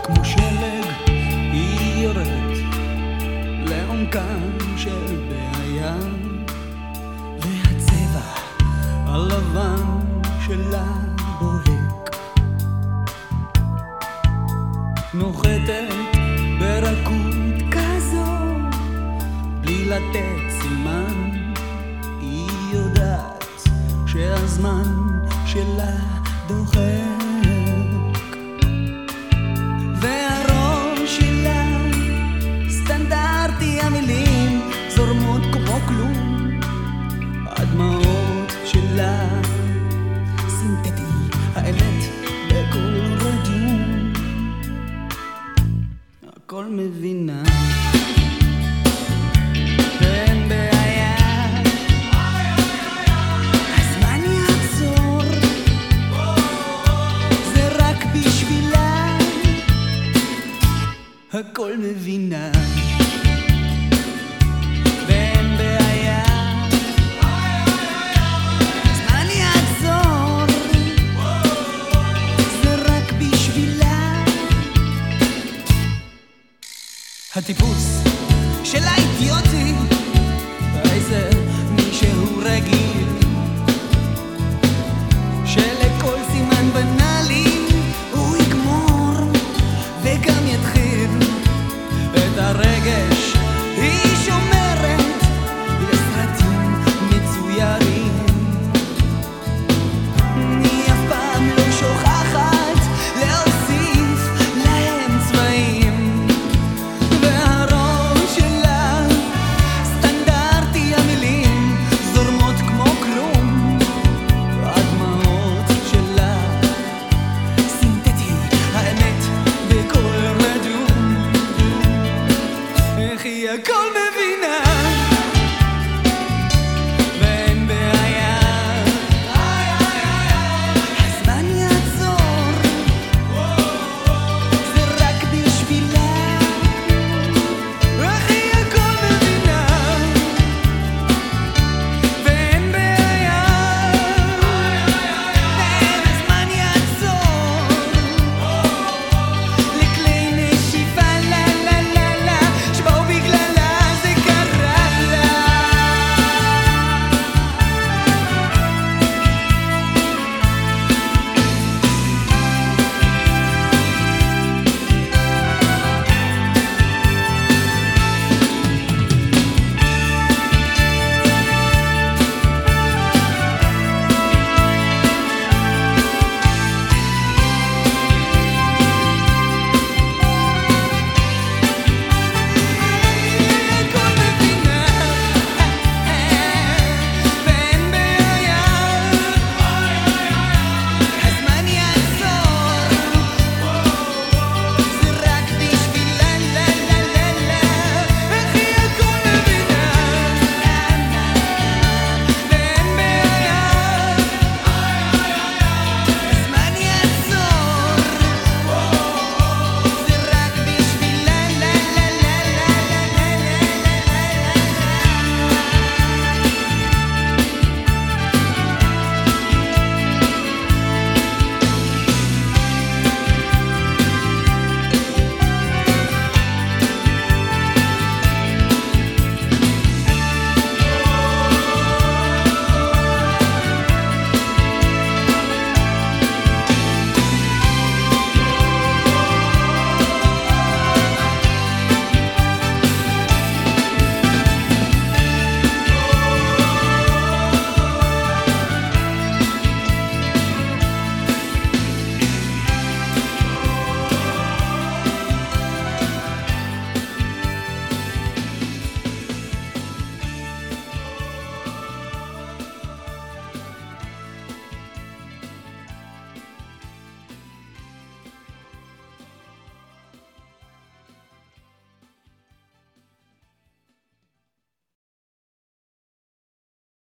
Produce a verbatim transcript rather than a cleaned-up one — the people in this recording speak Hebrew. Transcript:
כמו שלג היא יורדת לעומקם של בעיה, והצבע הלבן שלה בוהק, נוחתת ברכות כזו בלי לתת סימן, היא יודעת שהזמן שלה דוחק, והראש שלה סטנדרטי, המילים זורמות כמו כלום, הדמעות שלה סינתטי, האמת בכל רדיום, הכל מבינה, אין בעיה, הזמן יעצור, זה רק בשבילה, הכל מבינה, ואין בעיה, הזמן יעצור, זה רק בשבילה, הטיפוס של האידיוט